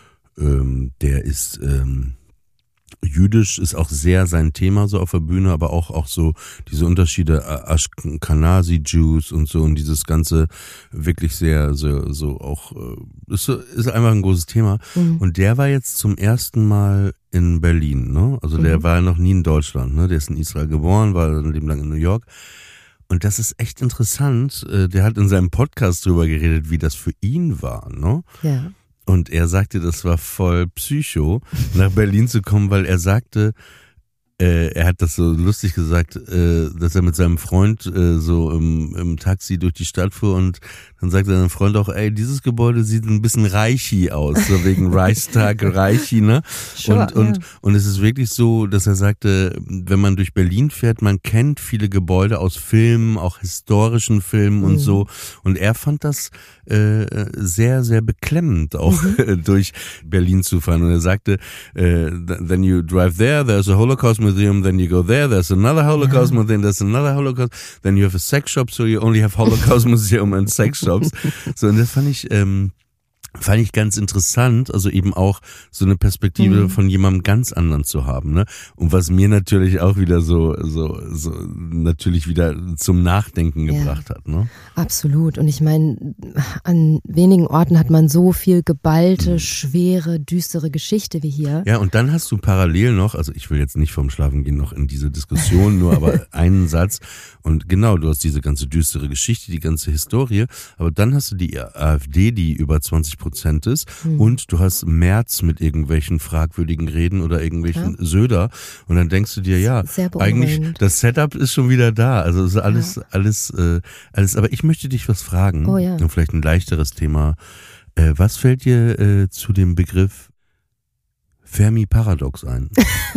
ähm, der ist ähm, jüdisch, ist auch sehr sein Thema so auf der Bühne, aber auch auch so diese Unterschiede Ashkenazi-Jews und so und dieses ganze wirklich sehr so so auch ist so, ist einfach ein großes Thema. Mhm. Und der war jetzt zum ersten Mal in Berlin, ne? Also der mhm. war noch nie in Deutschland, ne? Der ist in Israel geboren, war ein Leben lang in New York. Und das ist echt interessant. Der hat in seinem Podcast drüber geredet, wie das für ihn war, ne? Ja. Und er sagte, das war voll Psycho, nach Berlin zu kommen, weil er sagte, äh, er hat das so lustig gesagt, äh, dass er mit seinem Freund äh, so im, im Taxi durch die Stadt fuhr und dann sagte sein Freund auch, ey, dieses Gebäude sieht ein bisschen Reichi aus, so wegen Reichstag, Reichi, ne? Sure, und, und, ja. und es ist wirklich so, dass er sagte, wenn man durch Berlin fährt, man kennt viele Gebäude aus Filmen, auch historischen Filmen und mhm. so. Und er fand das äh, sehr, sehr beklemmend, auch mhm. durch Berlin zu fahren. Und er sagte, äh, then you drive there, there's a Holocaust Museum, then you go there, there's another Holocaust ja. Museum, there's another Holocaust, then you have a sex shop, so you only have Holocaust Museum and sex shops. So, und das fand ich, ähm, fand ich ganz interessant, also eben auch so eine Perspektive mhm. von jemandem ganz anderen zu haben, ne? Und was mir natürlich auch wieder so, so, so natürlich wieder zum Nachdenken gebracht ja. hat, ne? Absolut. Und ich meine, an wenigen Orten hat man so viel geballte, mhm. schwere, düstere Geschichte wie hier. Ja, und dann hast du parallel noch, also ich will jetzt nicht vom Schlafengehen noch in diese Diskussion, nur aber einen Satz. Und genau, du hast diese ganze düstere Geschichte, die ganze Historie, aber dann hast du die AfD, die über zwanzig Prozent ist, hm. und du hast Merz mit irgendwelchen fragwürdigen Reden oder irgendwelchen ja. Söder, und dann denkst du dir, ja, eigentlich das Setup ist schon wieder da, also ist alles, ja. alles, äh, alles, aber ich möchte dich was fragen, oh, ja. und vielleicht ein leichteres Thema. Äh, was fällt dir äh, zu dem Begriff Fermi-Paradox ein?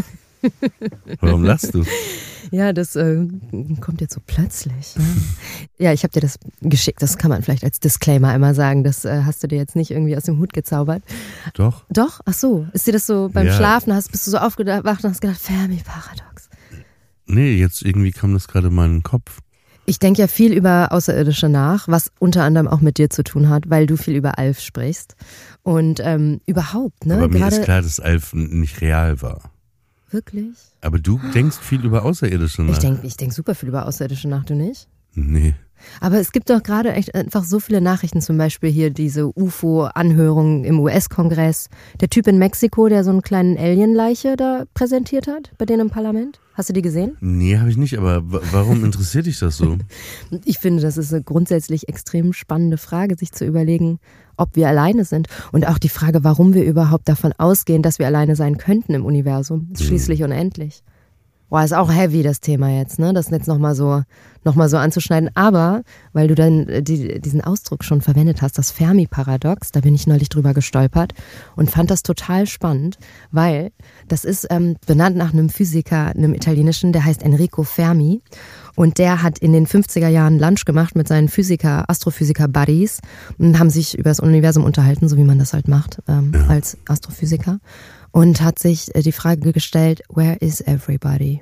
Warum lachst du? Ja, das äh, kommt jetzt so plötzlich. Ne? Ja, ich habe dir das geschickt, das kann man vielleicht als Disclaimer einmal sagen, das äh, hast du dir jetzt nicht irgendwie aus dem Hut gezaubert. Doch. Doch? Ach so, ist dir das so beim ja. Schlafen, hast, bist du so aufgewacht und hast gedacht, Fermi-Paradox? Nee, jetzt irgendwie kam das gerade in meinen Kopf. Ich denke ja viel über Außerirdische nach, was unter anderem auch mit dir zu tun hat, weil du viel über Alf sprichst. Und ähm, überhaupt, ne? Aber mir Gerade ist klar, dass Alf nicht real war. Wirklich? Aber du denkst viel über Außerirdische nach. Ich denke ich denk super viel über Außerirdische nach, du nicht? Nee. Aber es gibt doch gerade echt einfach so viele Nachrichten, zum Beispiel hier diese U F O-Anhörung im U S-Kongress. Der Typ in Mexiko, der so einen kleinen Alien-Leiche da präsentiert hat, bei denen im Parlament. Hast du die gesehen? Nee, habe ich nicht, aber w- warum interessiert dich das so? Ich finde, das ist eine grundsätzlich extrem spannende Frage, sich zu überlegen, ob wir alleine sind. Und auch die Frage, warum wir überhaupt davon ausgehen, dass wir alleine sein könnten im Universum. Ist schließlich mhm. unendlich. Boah, ist auch heavy, das Thema jetzt, ne? Das jetzt nochmal so, noch mal so anzuschneiden. Aber, weil du dann die, diesen Ausdruck schon verwendet hast, das Fermi-Paradox, da bin ich neulich drüber gestolpert und fand das total spannend, weil das ist ähm, benannt nach einem Physiker, einem italienischen, der heißt Enrico Fermi. Und der hat in den fünfziger Jahren Lunch gemacht mit seinen Physiker, Astrophysiker-Buddies und haben sich über das Universum unterhalten, so wie man das halt macht ähm, ja. als Astrophysiker. Und hat sich die Frage gestellt, where is everybody?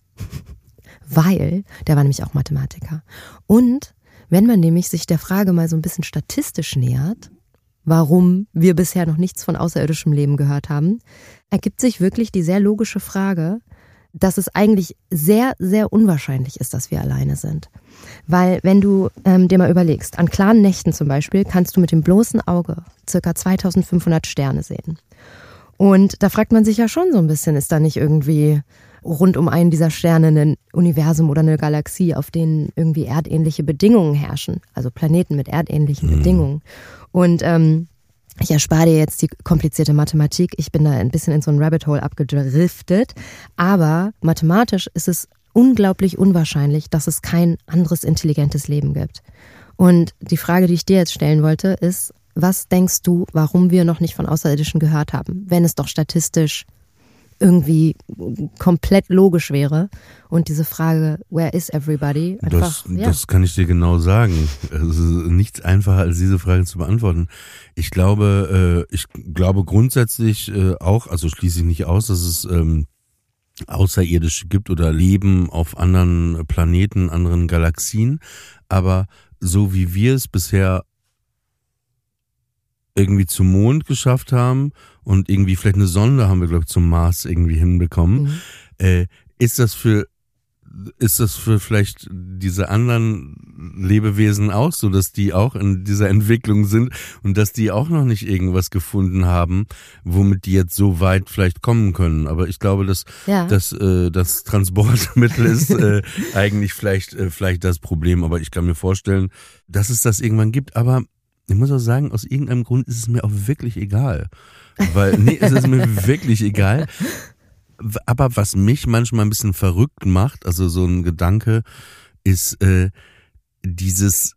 Weil, der war nämlich auch Mathematiker. Und wenn man nämlich sich der Frage mal so ein bisschen statistisch nähert, warum wir bisher noch nichts von außerirdischem Leben gehört haben, ergibt sich wirklich die sehr logische Frage, dass es eigentlich sehr, sehr unwahrscheinlich ist, dass wir alleine sind. Weil wenn du ähm, dir mal überlegst, an klaren Nächten zum Beispiel kannst du mit dem bloßen Auge circa zweitausendfünfhundert Sterne sehen. Und da fragt man sich ja schon so ein bisschen, ist da nicht irgendwie rund um einen dieser Sterne ein Universum oder eine Galaxie, auf denen irgendwie erdähnliche Bedingungen herrschen, also Planeten mit erdähnlichen mhm. Bedingungen. Und ähm, ich erspare dir jetzt die komplizierte Mathematik, ich bin da ein bisschen in so ein Rabbit Hole abgedriftet, aber mathematisch ist es unglaublich unwahrscheinlich, dass es kein anderes intelligentes Leben gibt. Und die Frage, die ich dir jetzt stellen wollte, ist, was denkst du, warum wir noch nicht von Außerirdischen gehört haben, wenn es doch statistisch irgendwie komplett logisch wäre? Und diese Frage, where is everybody? Einfach, das, ja. das kann ich dir genau sagen. Es ist nichts einfacher, als diese Frage zu beantworten. Ich glaube, äh, ich glaube grundsätzlich äh, auch, also schließe ich nicht aus, dass es ähm, Außerirdische gibt oder Leben auf anderen Planeten, anderen Galaxien. Aber so wie wir es bisher irgendwie zum Mond geschafft haben und irgendwie vielleicht eine Sonde haben wir, glaube ich, zum Mars irgendwie hinbekommen, mhm. äh, ist das für ist das für vielleicht diese anderen Lebewesen auch so, dass die auch in dieser Entwicklung sind und dass die auch noch nicht irgendwas gefunden haben, womit die jetzt so weit vielleicht kommen können. Aber ich glaube, dass ja. dass, äh, das Transportmittel ist äh, eigentlich vielleicht äh, vielleicht das Problem. Aber ich kann mir vorstellen, dass es das irgendwann gibt. Aber ich muss auch sagen, aus irgendeinem Grund ist es mir auch wirklich egal. Weil, nee, es ist mir wirklich egal. Aber was mich manchmal ein bisschen verrückt macht, also so ein Gedanke, ist äh, dieses,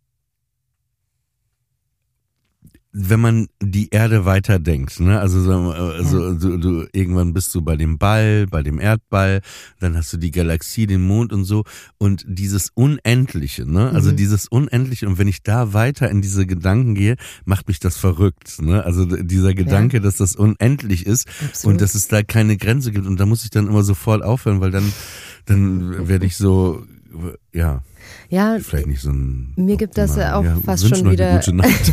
wenn man die Erde weiterdenkt, ne, also, so, also du, du, irgendwann bist du bei dem Ball, bei dem Erdball, dann hast du die Galaxie, den Mond und so und dieses Unendliche, ne, also mhm. dieses Unendliche und wenn ich da weiter in diese Gedanken gehe, macht mich das verrückt, ne, also dieser Gedanke, ja. dass das unendlich ist Absolut. Und dass es da keine Grenze gibt und da muss ich dann immer sofort aufhören, weil dann, dann werde ich so, ja. Ja, vielleicht nicht so ein... Mir gibt das ja auch ja, fast schon wieder... Gute Nacht.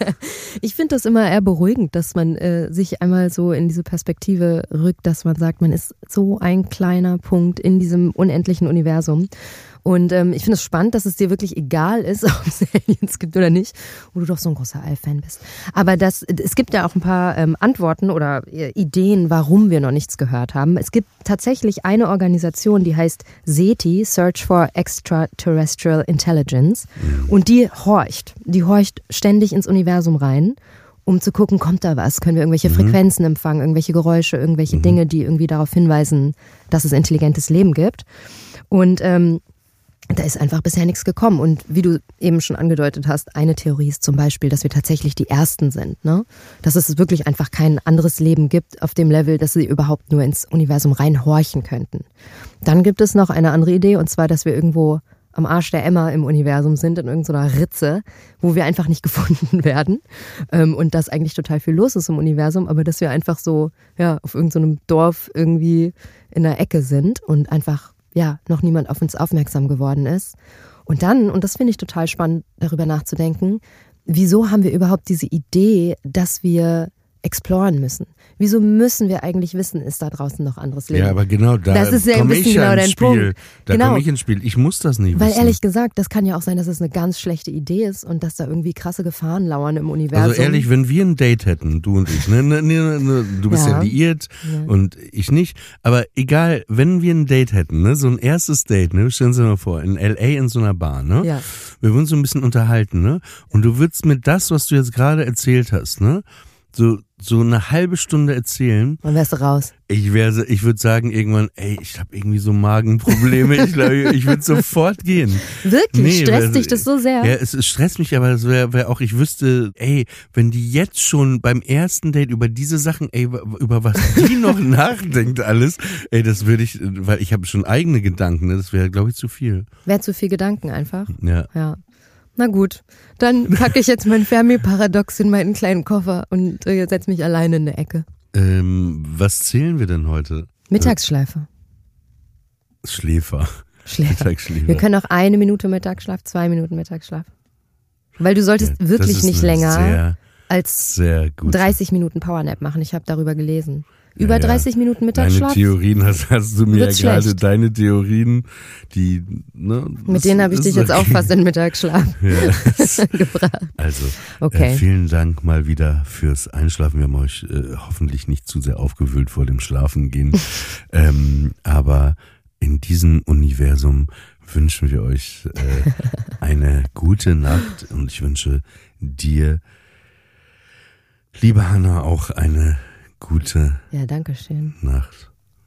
Ich finde das immer eher beruhigend, dass man äh, sich einmal so in diese Perspektive rückt, dass man sagt, man ist so ein kleiner Punkt in diesem unendlichen Universum. Und ähm, ich finde es spannend, dass es dir wirklich egal ist, ob es Aliens gibt oder nicht, wo du doch so ein großer All-Fan bist. Aber das, es gibt ja auch ein paar ähm, Antworten oder äh, Ideen, warum wir noch nichts gehört haben. Es gibt tatsächlich eine Organisation, die heißt SETI, Search for Extraterrestrial Intelligence. Mhm. Und die horcht. Die horcht ständig ins Universum rein, um zu gucken, kommt da was? Können wir irgendwelche mhm. Frequenzen empfangen, irgendwelche Geräusche, irgendwelche mhm. Dinge, die irgendwie darauf hinweisen, dass es intelligentes Leben gibt. Und ähm, da ist einfach bisher nichts gekommen. Und wie du eben schon angedeutet hast, eine Theorie ist zum Beispiel, dass wir tatsächlich die Ersten sind. Ne? Dass es wirklich einfach kein anderes Leben gibt auf dem Level, dass sie überhaupt nur ins Universum reinhorchen könnten. Dann gibt es noch eine andere Idee, und zwar, dass wir irgendwo am Arsch der Emma im Universum sind, in irgendeiner Ritze, wo wir einfach nicht gefunden werden. Und dass eigentlich total viel los ist im Universum, aber dass wir einfach so ja auf irgendeinem Dorf irgendwie in der Ecke sind und einfach ja, noch niemand auf uns aufmerksam geworden ist. Und dann, und das finde ich total spannend, darüber nachzudenken, wieso haben wir überhaupt diese Idee, dass wir exploren müssen? Wieso müssen wir eigentlich wissen, ist da draußen noch anderes Leben? Ja, aber genau da das ist ja komme ich genau ja ins dein Spiel. Punkt. Da genau. komme ich ins Spiel. Ich muss das nicht Weil wissen. ehrlich gesagt, das kann ja auch sein, dass es eine ganz schlechte Idee ist und dass da irgendwie krasse Gefahren lauern im Universum. Also ehrlich, wenn wir ein Date hätten, du und ich, ne, ne, ne, ne du bist ja, ja liiert ja. und ich nicht, aber egal, wenn wir ein Date hätten, ne, so ein erstes Date, ne, stellen Sie mal vor, in L A in so einer Bar, ne, ja. wir würden so ein bisschen unterhalten, ne, und du würdest mir das, was du jetzt gerade erzählt hast, ne, so so eine halbe Stunde erzählen. Dann wärst du raus. Ich wäre, ich würde sagen irgendwann, ey, ich habe irgendwie so Magenprobleme. Ich glaube, ich würde sofort gehen. Wirklich? Nee, stresst weil, dich das so sehr? Ja, es, es stresst mich, aber es wäre wär auch, ich wüsste, ey, wenn die jetzt schon beim ersten Date über diese Sachen, ey, über was die noch nachdenkt alles, ey, das würde ich, weil ich habe schon eigene Gedanken, ne? Das wäre, glaube ich, zu viel. Wäre zu viel Gedanken einfach? Ja. Ja. Na gut, dann packe ich jetzt mein Fermi-Paradox in meinen kleinen Koffer und äh, setze mich alleine in eine Ecke. Ähm, was zählen wir denn heute? Mittagsschleife. Schläfer. Schläfer. Mittagsschläfer. Wir können auch eine Minute Mittagsschlaf, zwei Minuten Mittagsschlaf. Weil du solltest ja, wirklich nicht länger sehr, als sehr dreißig Minuten Powernap machen. Ich habe darüber gelesen. Über ja, dreißig Minuten Mittagsschlaf. Deine Theorien hast, hast du mir ja gerade, schlecht. deine Theorien, die, ne. Mit denen habe ich dich jetzt okay. auch fast in den Mittagsschlaf ja. gebracht. Also, okay. äh, vielen Dank mal wieder fürs Einschlafen. Wir haben euch äh, hoffentlich nicht zu sehr aufgewühlt vor dem Schlafengehen. ähm, aber in diesem Universum wünschen wir euch äh, eine gute Nacht und ich wünsche dir, liebe Hanna, auch eine gute ja, danke schön. Nacht.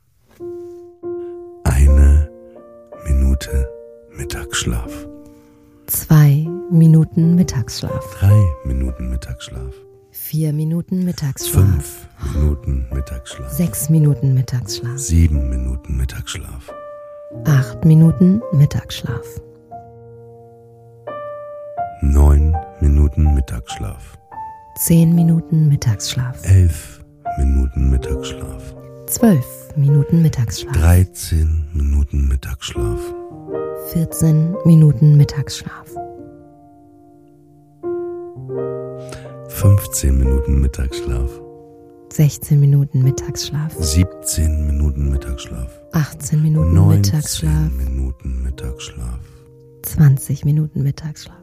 Eine Minute Mittagsschlaf. Zwei Minuten Mittagsschlaf. Drei Minuten Mittagsschlaf. Vier Minuten Mittagsschlaf. Fünf Minuten Mittagsschlaf. Sechs Minuten Mittagsschlaf. Sieben Minuten Mittagsschlaf. Acht Minuten Mittagsschlaf. Neun Minuten Mittagsschlaf. Zehn Minuten Mittagsschlaf. Elf Minuten Mittagsschlaf. Zwölf Minuten Mittagsschlaf. Dreizehn Minuten Mittagsschlaf. Vierzehn Minuten Mittagsschlaf. Fünfzehn Minuten Mittagsschlaf. Sechzehn Minuten Mittagsschlaf. Siebzehn Minuten Mittagsschlaf. Achtzehn Minuten Mittagsschlaf. Neunzehn Minuten Mittagsschlaf. Zwanzig Minuten Mittagsschlaf.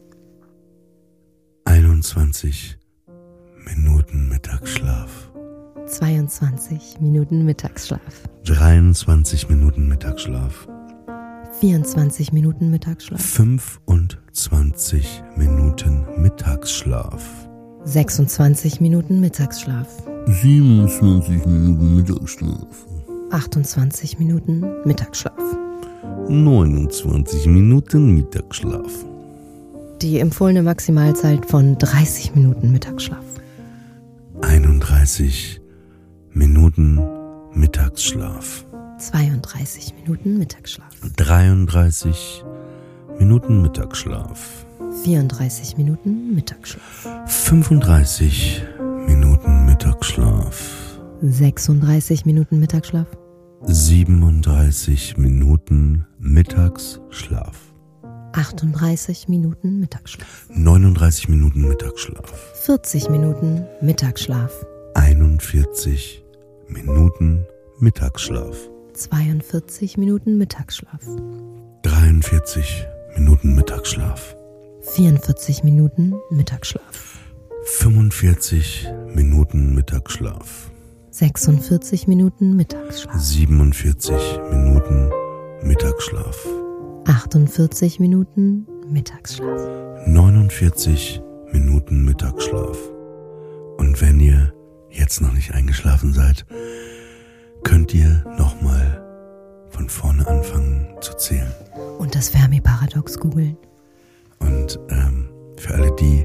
Einundzwanzig Minuten Mittagsschlaf. Zweiundzwanzig Minuten Mittagsschlaf. Dreiundzwanzig Minuten Mittagsschlaf. Vierundzwanzig Minuten Mittagsschlaf. Fünfundzwanzig Minuten Mittagsschlaf. Sechsundzwanzig Minuten Mittagsschlaf. Siebenundzwanzig Minuten Mittagsschlaf. Achtundzwanzig Minuten Mittagsschlaf. Neunundzwanzig Minuten Mittagsschlaf. Die empfohlene Maximalzeit von dreißig Minuten Mittagsschlaf. einunddreißig Minuten Mittagsschlaf. zweiunddreißig Minuten Mittagsschlaf. dreiunddreißig Minuten Mittagsschlaf. vierunddreißig Minuten Mittagsschlaf. fünfunddreißig Minuten Mittagsschlaf. sechsunddreißig Minuten Mittagsschlaf. siebenunddreißig Minuten Mittagsschlaf. achtunddreißig Minuten Mittagsschlaf. neununddreißig Minuten Mittagsschlaf. vierzig Minuten Mittagsschlaf. einundvierzig Minuten Mittagsschlaf. zweiundvierzig Minuten Mittagsschlaf. dreiundvierzig Minuten Mittagsschlaf. vierundvierzig Minuten Mittagsschlaf. fünfundvierzig Minuten Mittagsschlaf. sechsundvierzig Minuten Mittagsschlaf. siebenundvierzig Minuten Mittagsschlaf. achtundvierzig Minuten Mittagsschlaf. neunundvierzig Minuten Mittagsschlaf. Und wenn ihr jetzt noch nicht eingeschlafen seid, könnt ihr nochmal von vorne anfangen zu zählen. Und das Fermi-Paradox googeln. Und ähm, für alle, die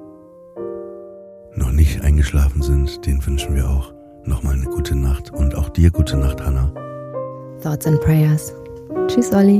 noch nicht eingeschlafen sind, denen wünschen wir auch nochmal eine gute Nacht. Und auch dir gute Nacht, Hannah. Thoughts and Prayers. Tschüss, Olli.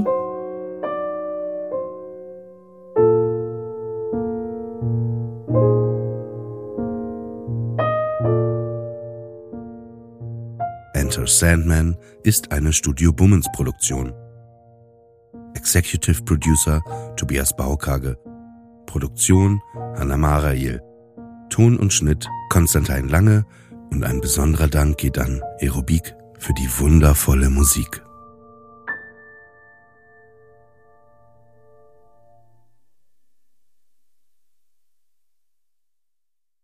Enter Sandman ist eine Studio Bummens Produktion. Executive Producer Tobias Baukage. Produktion Hannah Marail. Ton und Schnitt Konstantin Lange und ein besonderer Dank geht an Aerobik für die wundervolle Musik.